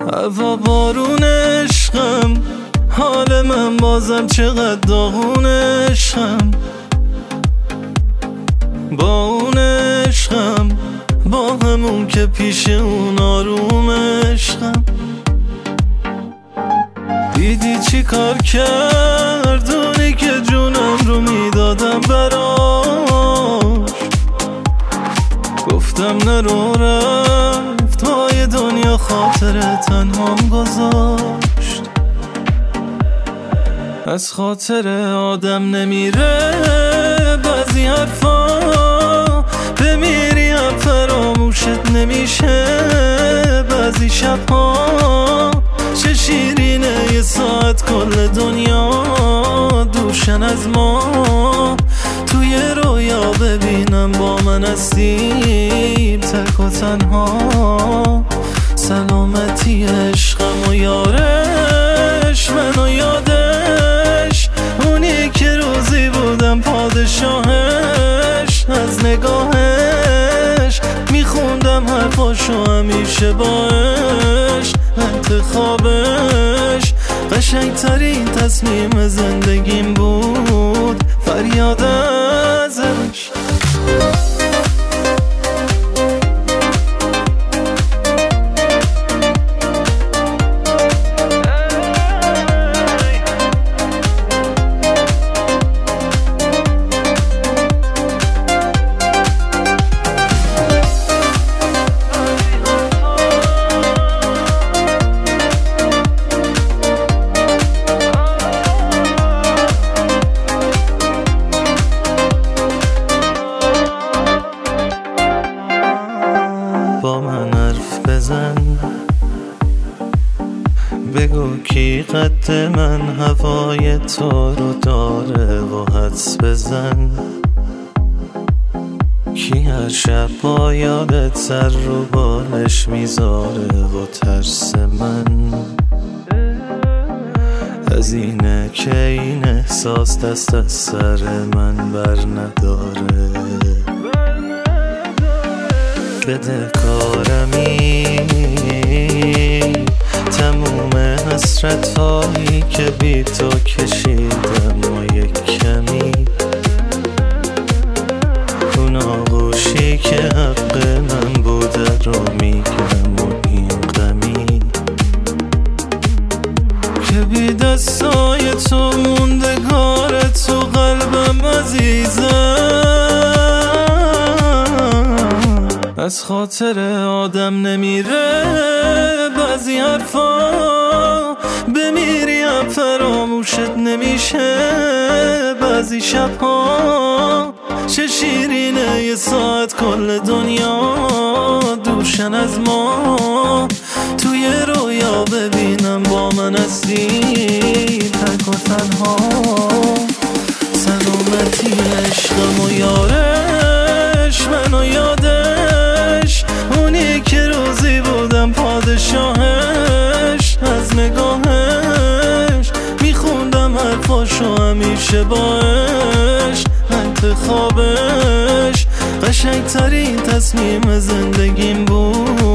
هوا بارون عشقم، حال من بازم چقدر داغون عشقم. با اون عشقم، با همون که پیش اون آروم عشقم. دیدی چی کار کرد اونی که جونم رو میدادم براش. گفتم نرو رفت، وای دنیا خاطر تنهام گذاشت. از خاطر آدم نمیره بعضی حرفا، بمیری هم فراموشت نمیشه بعضی شبها. چه شیرینه یه ساعت کل دنیا دوشن از ما. توی رویا ببینم با من هستی تک و تنها. سلامتی عشقم و یارش، منو یادش، اونی که روزی بودم پادشاهش. از نگاهش میخوندم حرفاشو همیشه باش. انتخابش قشنگترین تصمیم زندگیم بود، فریاد ازش. با من حرف بزن، بگو کی قد من هوای تو رو داره و حدس بزن. کی هر شب با یادت سر رو بالش میذاره و ترس من از اینه که این احساس دست از سر من بر نداره. بده کارمی تموم حسرت هایی که بی تو کشیدم و یک کمی اون آغوشی که حق من بوده رو میگم و این غمی که بی دستای تو موندگار تو قلبم عزیزم. از خاطر آدم نمیره بعضی حرفا، بمیری هم فراموشت نمیشه بعضی شبها. چه شیرینه یه ساعت کل دنیا دوشن از ما. توی رویا ببینم با من هستی تک و تنها. سلامتی عشقم و یارش، منو یادش، اونی که روزی بودم پادشاهش. از نگاهش میخوندم حرفاشو همیشه باش. انتخابش قشنگترین تصمیم زندگیم بود،